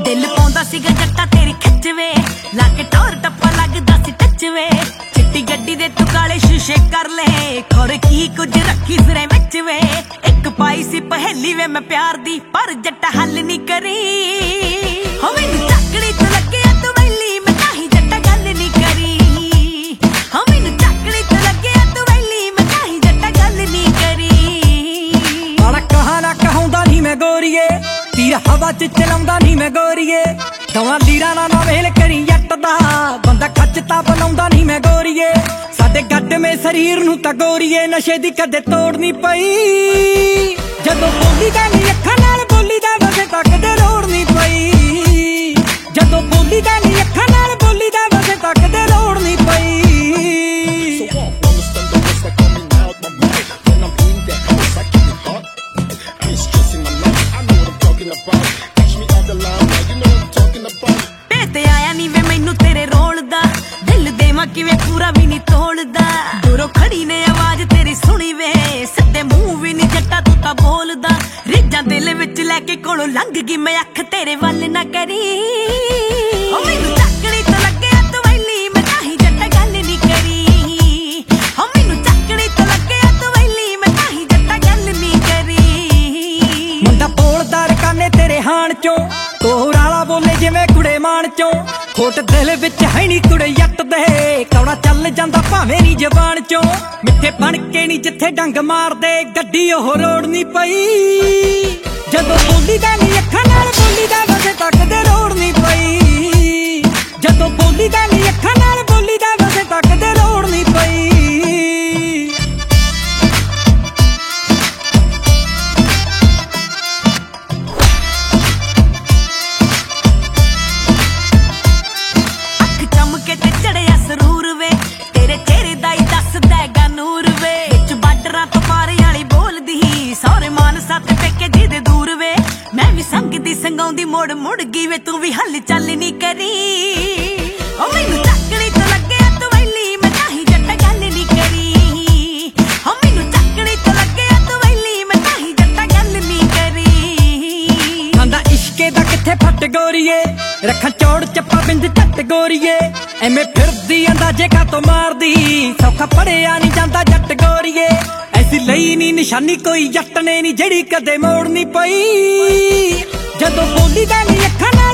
दिल पाउंदा सीगा जट्टा तेरी खिच वे, लाके टौर टप्पा लगदा सी टच वे। चिट्टी गड्डी दे तू काले शीशे कर ले, खोर की कुछ रखी सिरे विच वे। एक पाई सी पहेली वे मैं प्यार दी, पर जट्टा हल नहीं करी। हो मैनू चाकड़ी तो लगे तू वैली, मैं ताही जट्टा गल नहीं करी। हो मैनू चाकड़ी तो लगे तू वैली, मैं ताही जट्टा गल नहीं करी। बड़ा कहा ना कहूंदा नहीं मैं गोरीए, तीर हवा च चलाउंदा नहीं मैं गोरीए। दवा लीरा ना वेल करी जट दा, बंदा खचता बनाउंदा नहीं मैं गोरीए। साडे गड्ड में शरीर नूं तां गोरीए नशे दी कदे तोड़ नहीं पई। जदों बोली दा नहीं अखां नाल बोली दा वसे तकदे लोड़ नहीं पई। जदों बोली दा नहीं अखां नाल बोली दा वसे तकदे लोड़ नहीं पई। किवें पूरा भी नहीं तोड़दा, दूरों खड़ी ने आवाज तेरी सुनी वे। सदे मुंह भी नहीं जट्टा तू तां बोलदा, रिजां दिल विच लैके कोलों लंघ गई मैं अख तेरे वल ना करी। ओ मैनू चाकड़ी तो लगे तू वैली, मैं ताही जट्टा गल नहीं करी। ओ मैनू चाकड़ी तो लगे तू वैली, मैं ताही जट्टा गल नहीं करी। मुंडा बोलदा रकाने तेरे हाण चों, कोहर वाला बोले जिवें कुड़े मान चों। खोट दिल विच है नी कुड़े जट दे, कौड़ा चल जांदा भावें नी जबान चों। मिठे बन के नी जिथे डंग मार दे, गड्डी ओह रोड़ नी पई। जदों बोली दा नी अखां नाल बोली दा वसे तकदे लोड़ नी पई। जदों बोली दा नी अखां नाल बोली दा वसे तकदे लोड़ नी पई। संगाउंदी मोड़ मुड़ गई वे, तू भी हल चल नहीं करी। ओ मैनू चाकड़ी तो लगे तू वैली, मैं ताही जट्टा गल नहीं करी। ओ मैनू चाकड़ी तो लगे तू वैली, मैं ताही जट्टा गल नहीं करी। खांदा इश्के दा किथे फट गोरीए, रखां चौड़ चप्पा बिंद झट गोरीए। एवें फिरदी अंदाजे का तो मारदी, सौखा पड़िया नहीं जांदा जट गोरीए। ऐसी लई नी निशानी कोई जट ने नी, जड़ी कदे मोड़ नहीं पई। जदों बोली दा नी अखां